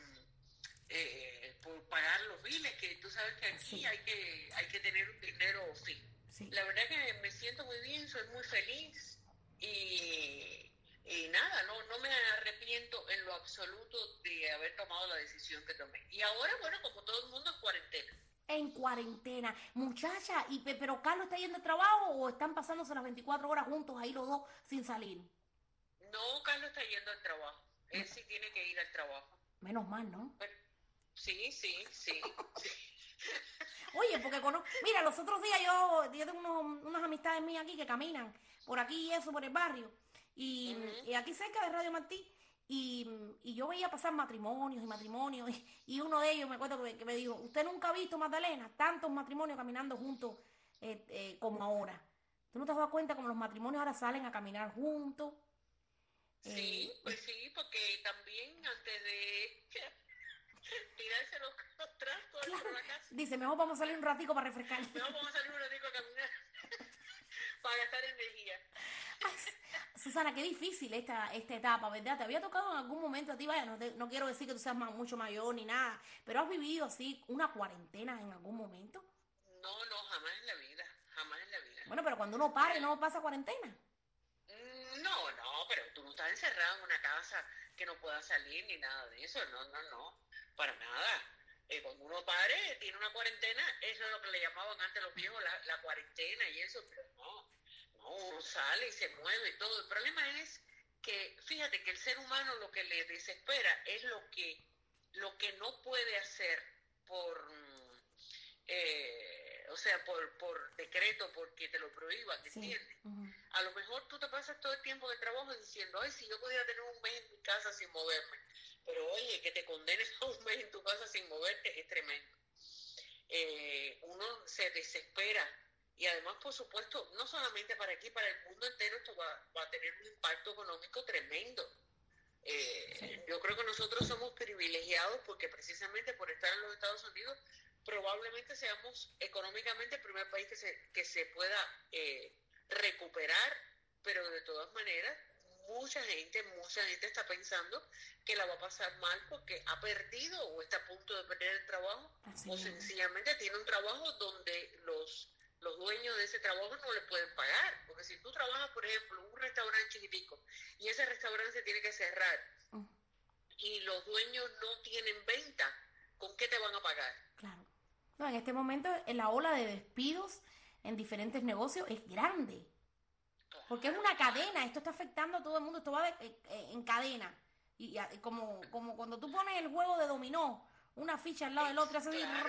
pagar los biles, que tú sabes que aquí hay que tener un dinero fijo. Sí. La verdad que me siento muy bien, soy muy feliz y nada, no me arrepiento en lo absoluto de haber tomado la decisión que tomé. Y ahora, bueno, como todo el mundo, en cuarentena. En cuarentena. Muchacha, ¿pero Carlos está yendo al trabajo o están pasándose las 24 horas juntos ahí los dos sin salir? No, Carlos está yendo al trabajo. Él sí tiene que ir al trabajo. Menos mal, ¿no? Pero, sí. Oye, porque mira, los otros días yo tengo unas amistades mías aquí que caminan por aquí y eso, por el barrio. Y aquí cerca de Radio Martí. Y yo veía pasar matrimonios y uno de ellos me acuerdo que me dijo, ¿usted nunca ha visto, Magdalena, tantos matrimonios caminando juntos como ahora? ¿Tú no te has dado cuenta cómo los matrimonios ahora salen a caminar juntos? Sí, pues sí, porque también antes de tirarse los trastos por la casa. Dice, mejor vamos a salir un ratico para refrescar. Mejor vamos a salir un ratico a caminar para gastar energía. Susana, qué difícil esta etapa, ¿verdad? ¿Te había tocado en algún momento a ti? Vaya, no quiero decir que tú seas mucho mayor ni nada, pero ¿has vivido así una cuarentena en algún momento? No, jamás en la vida. Bueno, pero cuando uno para y no pasa cuarentena. No, pero tú no estás encerrado en una casa que no puedas salir ni nada de eso, no, para nada. cuando uno padre tiene una cuarentena, eso es lo que le llamaban antes los viejos la cuarentena y eso, pero no, uno sale y se mueve y todo. El problema es que, fíjate que el ser humano lo que le desespera es lo que no puede hacer por por decreto, porque te lo prohíban, ¿entiendes? A lo mejor tú te pasas todo el tiempo de trabajo diciendo, ay, si yo pudiera tener un mes en mi casa sin moverme, pero oye, que te condenes a un mes en tu casa sin moverte es tremendo. Uno se desespera y además, por supuesto, no solamente para aquí, para el mundo entero esto va a tener un impacto económico tremendo. Yo creo que nosotros somos privilegiados porque precisamente por estar en los Estados Unidos probablemente seamos económicamente el primer país que se pueda recuperar, pero de todas maneras mucha gente está pensando que la va a pasar mal porque ha perdido o está a punto de perder el trabajo. Así o sencillamente tiene un trabajo donde los dueños de ese trabajo no le pueden pagar, porque si tú trabajas, por ejemplo, en un restaurante chiquitico y ese restaurante se tiene que cerrar y los dueños no tienen venta, ¿con qué te van a pagar? Claro. No, en este momento la ola de despidos en diferentes negocios es grande. Porque es una cadena, esto está afectando a todo el mundo, esto va en cadena. Y como cuando tú pones el juego de dominó, una ficha al lado del otro, hace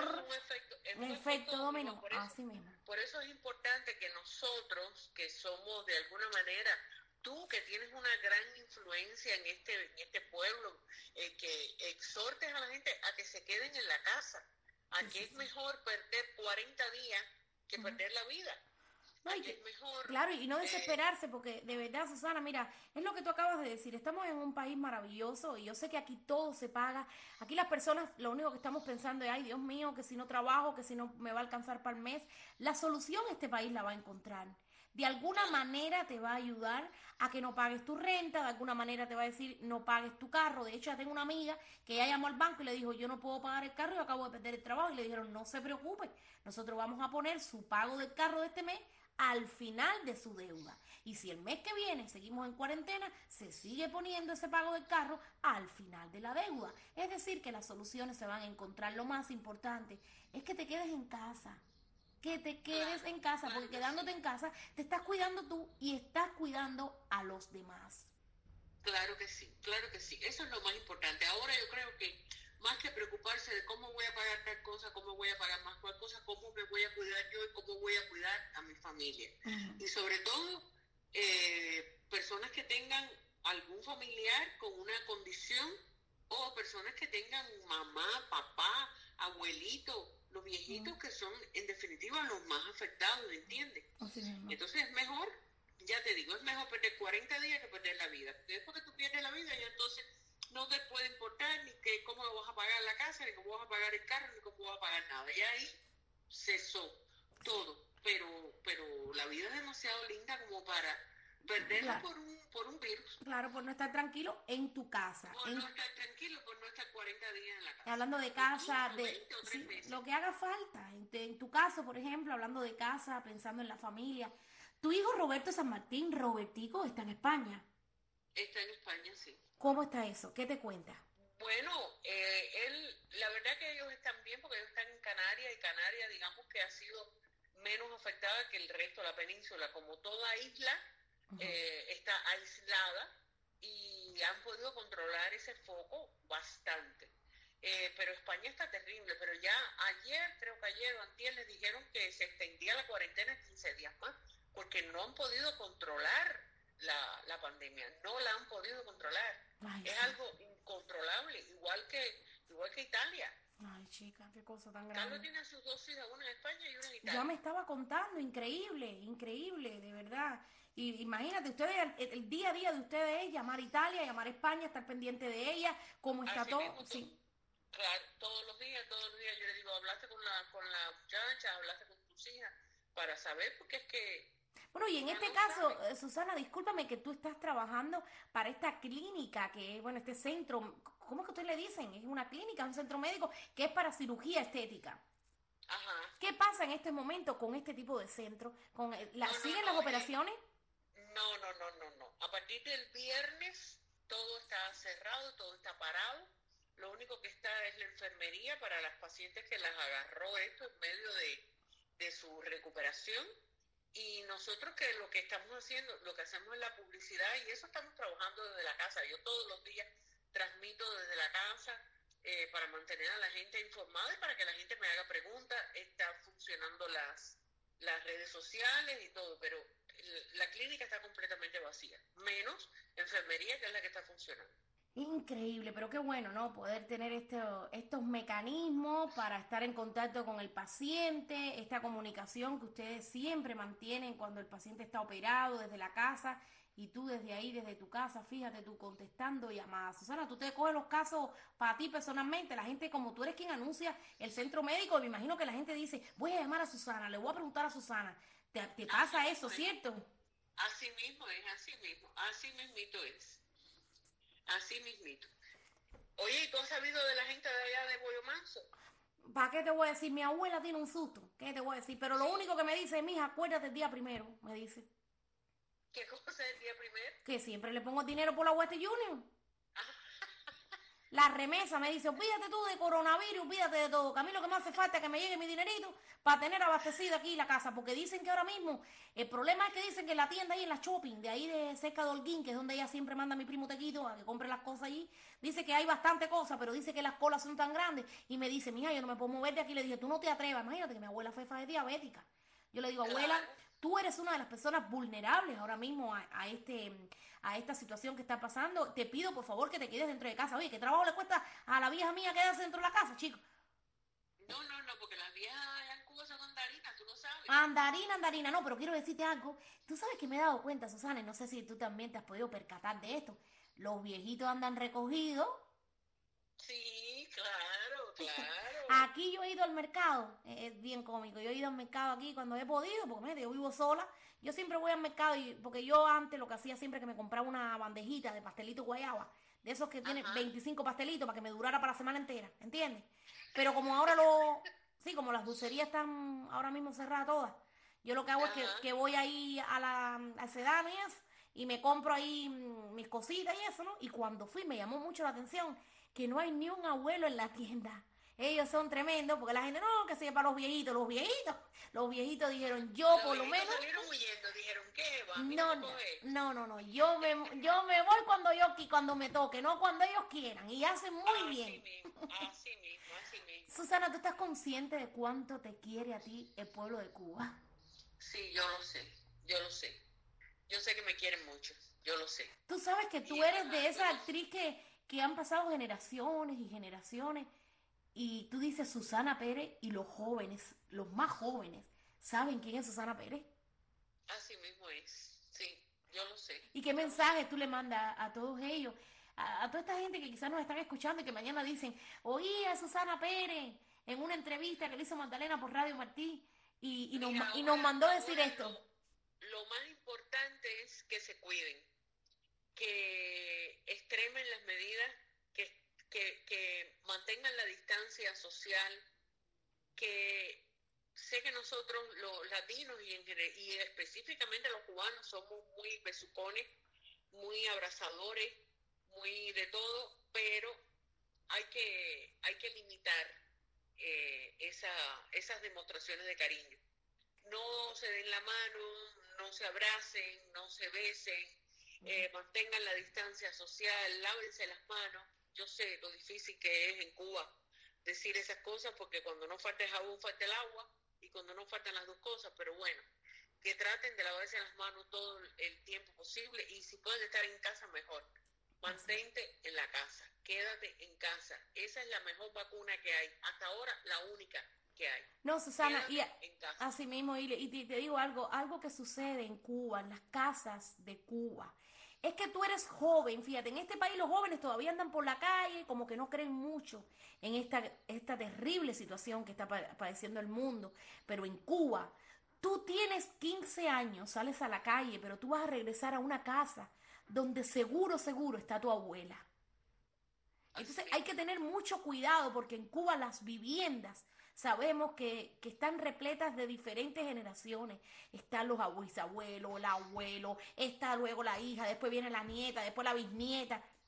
un efecto dominó, así mismo. Por eso es importante que nosotros, que somos de alguna manera, tú que tienes una gran influencia en este pueblo, que exhortes a la gente a que se queden en la casa. Aquí es mejor perder 40 días que perder la vida. No, es mejor, claro, y no desesperarse, porque de verdad, Susana, mira, es lo que tú acabas de decir, estamos en un país maravilloso y yo sé que aquí todo se paga, aquí las personas lo único que estamos pensando es, ay, Dios mío, que si no trabajo, que si no me va a alcanzar para el mes. La solución este país la va a encontrar. De alguna manera te va a ayudar a que no pagues tu renta, de alguna manera te va a decir no pagues tu carro. De hecho, ya tengo una amiga que ya llamó al banco y le dijo, yo no puedo pagar el carro y acabo de perder el trabajo. Y le dijeron, no se preocupe, nosotros vamos a poner su pago del carro de este mes al final de su deuda. Y si el mes que viene seguimos en cuarentena, se sigue poniendo ese pago del carro al final de la deuda. Es decir, que las soluciones se van a encontrar. Lo más importante es que te quedes en casa. Que te quedes en casa, porque quedándote en casa te estás cuidando tú y estás cuidando a los demás. Claro que sí, eso es lo más importante. Ahora yo creo que más que preocuparse de cómo voy a pagar tal cosa, cómo voy a pagar más cual cosa, cómo me voy a cuidar yo y cómo voy a cuidar a mi familia. Y sobre todo, personas que tengan algún familiar con una condición o personas que tengan mamá, papá, abuelito, los viejitos que son en definitiva los más afectados, ¿entiendes? Entonces es mejor, ya te digo, es mejor perder 40 días que perder la vida. Después que tú pierdes la vida, ya entonces no te puede importar ni que cómo vas a pagar la casa, ni cómo vas a pagar el carro, ni cómo vas a pagar nada. Y ahí cesó todo. Pero la vida es demasiado linda como para perderla por un virus. Claro, por no estar tranquilo en tu casa. Por no estar tranquilo, por no estar 40 días en la casa. Hablando de casa, lo que haga falta. En tu caso, por ejemplo, hablando de casa, pensando en la familia. Tu hijo Roberto San Martín, Robertico, está en España. Está en España, sí. ¿Cómo está eso? ¿Qué te cuenta? Bueno, la verdad que ellos están bien porque ellos están en Canarias y Canarias, digamos que ha sido menos afectada que el resto de la península. Como toda isla, está aislada y han podido controlar ese foco bastante. Pero España está terrible. Pero ya creo que ayer o antier les dijeron que se extendía la cuarentena 15 días más porque no han podido controlar la pandemia, no la han podido controlar. Es algo incontrolable, igual que Italia. Ay, chica, qué cosa tan grande. Carlos tiene sus dos hijas, una en España y una en Italia. Ya me estaba contando, increíble, de verdad. Y imagínate, ustedes, el día a día de ustedes es llamar a Italia, llamar a España, estar pendiente de ella, cómo está así todo. Mismo, sí. Claro, todos los días yo le digo, hablaste con la muchacha, hablaste con tus hijas, para saber, porque es que... Bueno, y en este caso, Susana, discúlpame que tú estás trabajando para esta clínica, que es, bueno, este centro, ¿cómo es que ustedes le dicen? Es una clínica, un centro médico que es para cirugía estética. Ajá. ¿Qué pasa en este momento con este tipo de centro? ¿Siguen las operaciones? No. A partir del viernes todo está cerrado, todo está parado. lo único que está es la enfermería para las pacientes que las agarró esto en medio de su recuperación. Y nosotros que lo que estamos haciendo, lo que hacemos es la publicidad, y eso estamos trabajando desde la casa. Yo todos los días transmito desde la casa para mantener a la gente informada y para que la gente me haga preguntas. Están funcionando las redes sociales y todo, pero la clínica está completamente vacía, menos enfermería, que es la que está funcionando. Increíble, pero qué bueno, ¿no? Poder tener estos mecanismos para estar en contacto con el paciente, esta comunicación que ustedes siempre mantienen cuando el paciente está operado desde la casa y tú desde ahí, desde tu casa, fíjate tú contestando llamadas. Susana, tú te coges los casos para ti personalmente, la gente, como tú eres quien anuncia el centro médico, me imagino que la gente dice, voy a llamar a Susana, le voy a preguntar a Susana. ¿Te pasa eso, cierto? Así mismo es, así mismito es. Así mismito. Oye, ¿y tú has sabido de la gente de allá de Boyo Manso? ¿Para qué te voy a decir? Mi abuela tiene un susto. ¿Qué te voy a decir? Pero lo único que me dice, mija, acuérdate el día primero, me dice. ¿Qué cosa es el día primero? Que siempre le pongo dinero por la Western Union. La remesa me dice, olvídate tú de coronavirus, olvídate de todo, que a mí lo que me hace falta es que me llegue mi dinerito para tener abastecida aquí la casa, porque dicen que ahora mismo, el problema es que dicen que en la tienda ahí en la shopping, de ahí de cerca de Holguín, que es donde ella siempre manda a mi primo Tequito a que compre las cosas allí, dice que hay bastante cosas, pero dice que las colas son tan grandes, y me dice, mija, yo no me puedo mover de aquí, le dije, tú no te atrevas, imagínate que mi abuela fue diabética. Yo le digo, abuela, tú eres una de las personas vulnerables ahora mismo a esta situación que está pasando. Te pido, por favor, que te quedes dentro de casa. Oye, ¿qué trabajo le cuesta a la vieja mía quedarse dentro de la casa, chico? No, porque las viejas allá en Cuba son andarinas, tú lo sabes. Andarina, no, pero quiero decirte algo. Tú sabes que me he dado cuenta, Susana, y no sé si tú también te has podido percatar de esto. Los viejitos andan recogidos. Sí, claro. Aquí yo he ido al mercado, es bien cómico, yo he ido al mercado aquí cuando he podido, porque mira, yo vivo sola, yo siempre voy al mercado, porque yo antes lo que hacía siempre que me compraba una bandejita de pastelito guayaba, de esos que tienen 25 pastelitos para que me durara para la semana entera, ¿entiendes? Pero como ahora como las dulcerías están ahora mismo cerradas todas, yo lo que hago es que voy ahí al Sedano y me compro ahí mis cositas y eso, ¿no? Y cuando fui me llamó mucho la atención que no hay ni un abuelo en la tienda. Ellos son tremendos, porque la gente, no, que se para los viejitos dijeron, yo por lo menos... salieron huyendo, dijeron, ¿qué va? No, yo me voy cuando me toque, no cuando ellos quieran, y hacen muy bien. Así mismo. Susana, ¿tú estás consciente de cuánto te quiere a ti el pueblo de Cuba? Sí, yo lo sé. Yo sé que me quieren mucho, yo lo sé. Tú sabes que tú eres de esa actriz que han pasado generaciones y generaciones, y tú dices Susana Pérez, y los jóvenes, los más jóvenes, ¿saben quién es Susana Pérez? Así mismo es, sí, yo lo sé. ¿Y qué mensajes tú le mandas a todos ellos? A toda esta gente que quizás nos están escuchando y que mañana dicen, oí a Susana Pérez en una entrevista que le hizo Magdalena por Radio Martí, y nos mandó decir esto. Lo más importante es que se cuiden, que extremen las medidas, que mantengan la distancia social, que sé que nosotros los latinos y específicamente los cubanos somos muy besucones, muy abrazadores, muy de todo, pero hay que limitar esas demostraciones de cariño. No se den la mano, no se abracen, no se besen, mantengan la distancia social, lávense las manos. Yo sé lo difícil que es en Cuba decir esas cosas, porque cuando no falta el jabón, falta el agua, y cuando no faltan las dos cosas, pero bueno, que traten de lavarse las manos todo el tiempo posible, y si pueden estar en casa, mejor. Mantente en la casa, quédate en casa. Esa es la mejor vacuna que hay. Hasta ahora, la única que hay. No, Susana, y así mismo, y te digo algo que sucede en Cuba, en las casas de Cuba, es que tú eres joven. Fíjate, en este país los jóvenes todavía andan por la calle, como que no creen mucho en esta terrible situación que está padeciendo el mundo, pero en Cuba, tú tienes 15 años, sales a la calle, pero tú vas a regresar a una casa donde seguro está tu abuela. Entonces hay que tener mucho cuidado, porque en Cuba las viviendas sabemos que están repletas de diferentes generaciones. Están los bisabuelos, el abuelo, está luego la hija, después viene la nieta, después la bisnieta.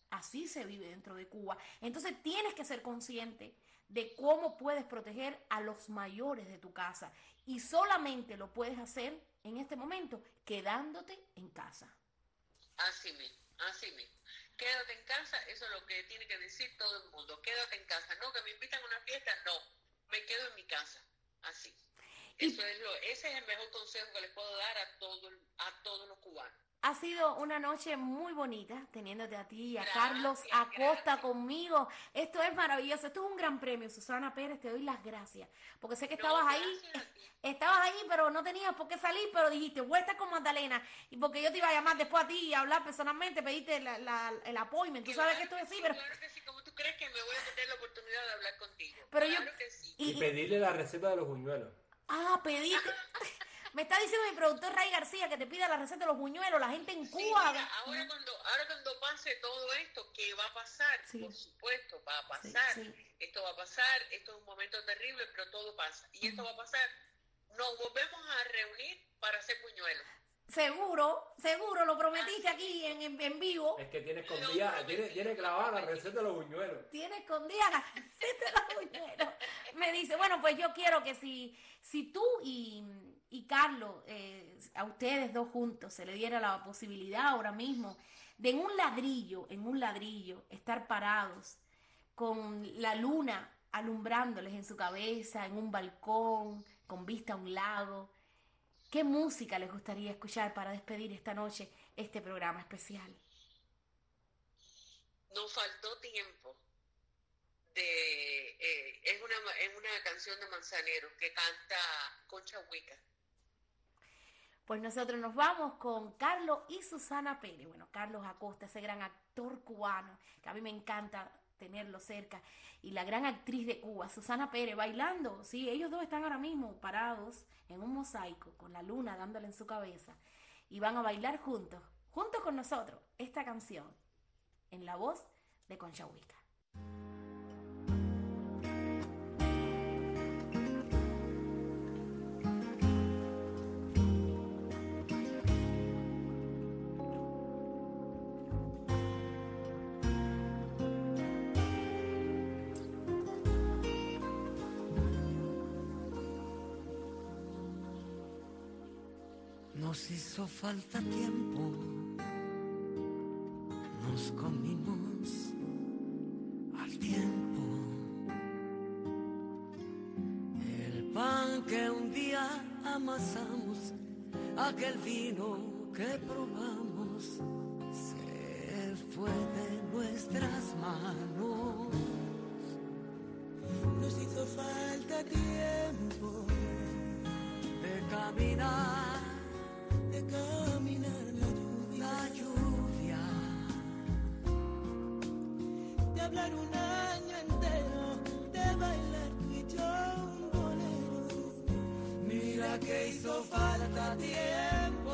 Así se vive dentro de Cuba. Entonces tienes que ser consciente de cómo puedes proteger a los mayores de tu casa. Y solamente lo puedes hacer en este momento quedándote en casa. Así mismo, así mismo. Quédate en casa, eso es lo que tiene que decir todo el mundo. Quédate en casa. No, que me invitan a una fiesta, no. Me quedo en mi casa. Así. Ese es el mejor consejo que les puedo dar a todos los cubanos. Ha sido una noche muy bonita teniéndote a ti y a Carlos Acosta conmigo. Esto es maravilloso. Esto es un gran premio. Susana Pérez, te doy las gracias. Porque sé que estabas ahí, pero no tenías por qué salir, pero dijiste, voy a estar con Magdalena. Y porque yo te iba a llamar después a ti y a hablar personalmente, pediste el appointment. Tú sabes que esto es así, pero... Claro que sí, como tú crees que me voy a tener la oportunidad de hablar contigo. Pero claro que sí. Y pedirle la receta de los buñuelos. Pediste... Me está diciendo mi productor Ray García que te pida la receta de los buñuelos, la gente en Cuba. Mira, ahora cuando pase todo esto, ¿qué va a pasar? Sí. Por supuesto, va a pasar. Sí. Esto va a pasar, esto es un momento terrible, pero todo pasa. Y esto va a pasar. Nos volvemos a reunir para hacer buñuelos. Seguro, lo prometiste aquí en vivo. Es que tiene escondida, tiene clavada la receta de los buñuelos. Tiene escondida la receta de los buñuelos. Me dice, bueno, pues yo quiero que si tú y Carlos, a ustedes dos juntos, se le diera la posibilidad ahora mismo de en un ladrillo, estar parados con la luna alumbrándoles en su cabeza, en un balcón, con vista a un lago. ¿Qué música les gustaría escuchar para despedir esta noche este programa especial? Nos faltó tiempo. Es una canción de Manzanero que canta Concha Huica. Pues nosotros nos vamos con Carlos y Susana Pérez. Bueno, Carlos Acosta, ese gran actor cubano, que a mí me encanta tenerlo cerca, y la gran actriz de Cuba, Susana Pérez, bailando. Sí, ellos dos están ahora mismo parados en un mosaico con la luna dándole en su cabeza y van a bailar juntos con nosotros esta canción en la voz de Concha Huica. Nos hizo falta tiempo, nos comimos al tiempo el pan que un día amasamos, aquel vino que probamos, se fue de nuestras manos. Nos hizo falta tiempo de caminar la lluvia, de hablar un año entero, de bailar tú y yo un bolero. Mira que hizo falta tiempo,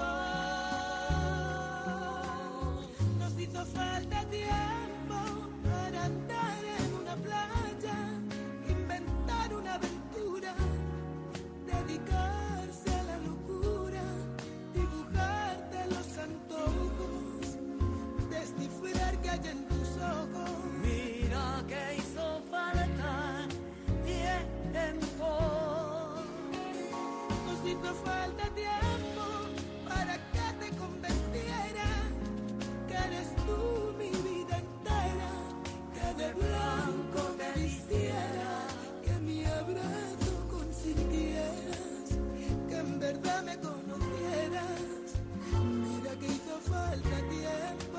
nos hizo falta tiempo para andar en una playa, inventar una aventura, dedicarse a la locura, dibujarte los antojos, descifrar que hay en tus ojos. Mira que hizo falta tiempo, nos hizo falta tiempo para que te convenciera que eres tú mi vida entera, que de blanco te vistiera, que mi abrazo consintieras, que en verdad me conocieras. Mira que hizo falta tiempo,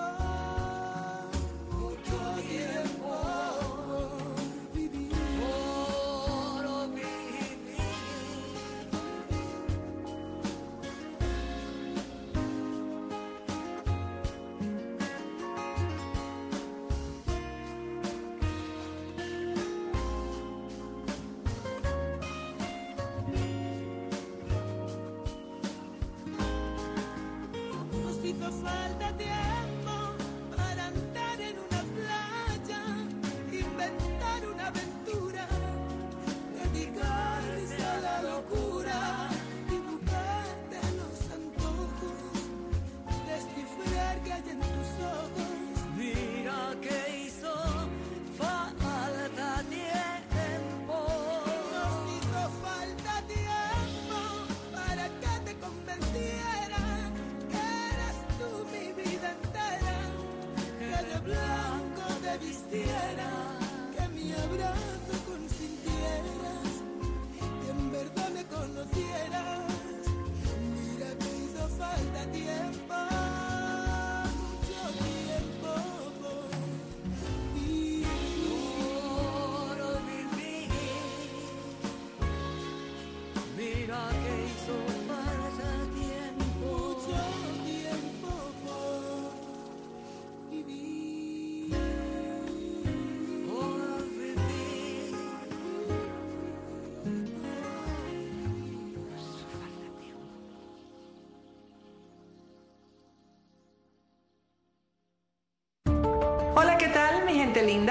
mucho tiempo por vivir, por vivir.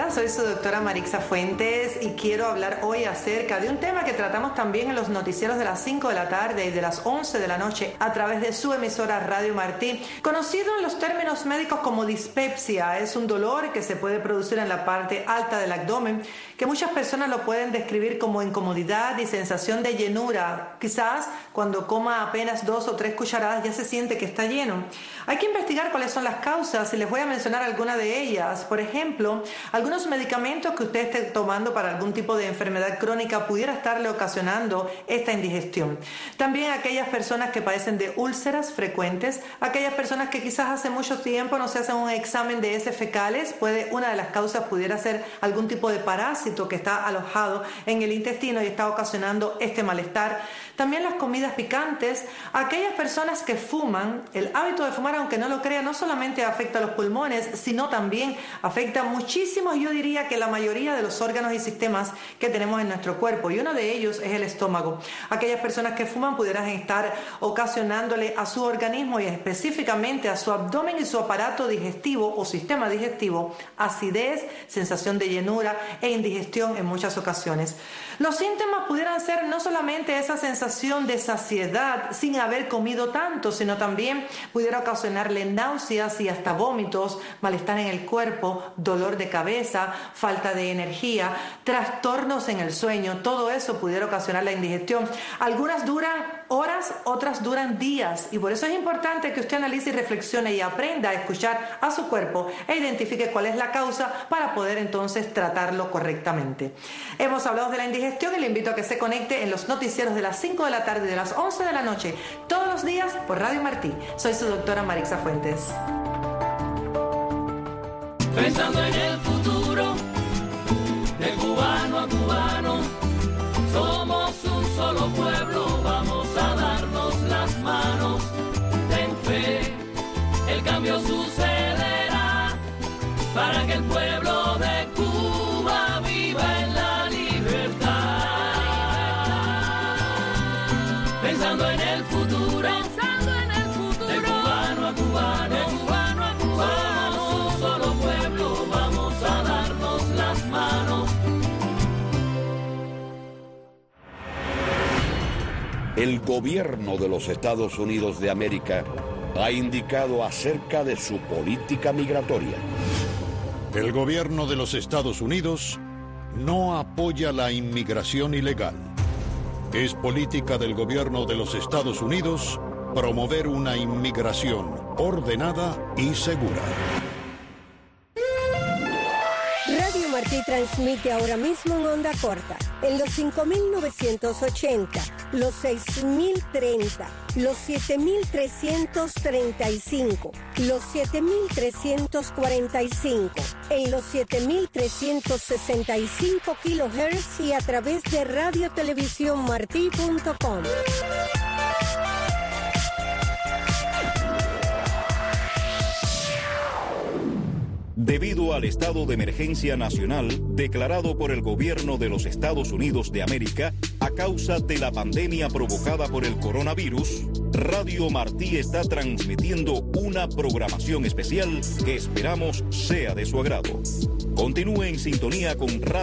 Hola, soy su doctora Marixa Fuentes y quiero hablar hoy acerca de un tema que tratamos también en los noticieros de las 5 de la tarde y de las 11 de la noche a través de su emisora Radio Martí, conocido en los términos médicos como dispepsia. Es un dolor que se puede producir en la parte alta del abdomen, que muchas personas lo pueden describir como incomodidad y sensación de llenura. Quizás cuando coma apenas 2 o 3 cucharadas ya se siente que está lleno. Hay que investigar cuáles son las causas y les voy a mencionar algunas de ellas. Por ejemplo, algunos medicamentos que usted esté tomando para algún tipo de enfermedad crónica pudiera estarle ocasionando esta indigestión. También aquellas personas que padecen de úlceras frecuentes, aquellas personas que quizás hace mucho tiempo no se hacen un examen de heces fecales, una de las causas pudiera ser algún tipo de parásito que está alojado en el intestino y está ocasionando este malestar. También las comidas picantes, aquellas personas que fuman, el hábito de fumar, aunque no lo crea, no solamente afecta a los pulmones, sino también afecta muchísimos, yo diría que la mayoría de los órganos y sistemas que tenemos en nuestro cuerpo, y uno de ellos es el estómago. Aquellas personas que fuman pudieran estar ocasionándole a su organismo y específicamente a su abdomen y su aparato digestivo o sistema digestivo acidez, sensación de llenura e indigestión en muchas ocasiones. Los síntomas pudieran ser no solamente esa sensación de saciedad sin haber comido tanto, sino también pudiera ocasionarle náuseas y hasta vómitos, malestar en el cuerpo, dolor de cabeza, falta de energía, trastornos en el sueño. Todo eso pudiera ocasionar la indigestión. Algunas duran horas, otras duran días, y por eso es importante que usted analice y reflexione y aprenda a escuchar a su cuerpo e identifique cuál es la causa para poder entonces tratarlo correctamente. Hemos hablado de la indigestión y le invito a que se conecte en los noticieros de las 5 de la tarde y de las 11 de la noche, todos los días por Radio Martí. Soy su doctora Marixa Fuentes. Pensando en el futuro, de cubano a cubano, somos un solo pueblo, vamos a darnos las manos. Ten fe, el cambio sucederá para que el pueblo de Cuba viva en la libertad. Pensando en el futuro, de cubano a cubano, somos un solo pueblo, vamos a darnos las manos. El gobierno de los Estados Unidos de América ha indicado acerca de su política migratoria. El gobierno de los Estados Unidos no apoya la inmigración ilegal. Es política del gobierno de los Estados Unidos promover una inmigración ordenada y segura. Radio Martí transmite ahora mismo en onda corta, en los 5.980, los 6.030, los 7.335, los 7.345, en los 7.365 kHz y a través de radiotelevisiónmartí.com. Debido al estado de emergencia nacional declarado por el gobierno de los Estados Unidos de América a causa de la pandemia provocada por el coronavirus, Radio Martí está transmitiendo una programación especial que esperamos sea de su agrado. Continúe en sintonía con Radio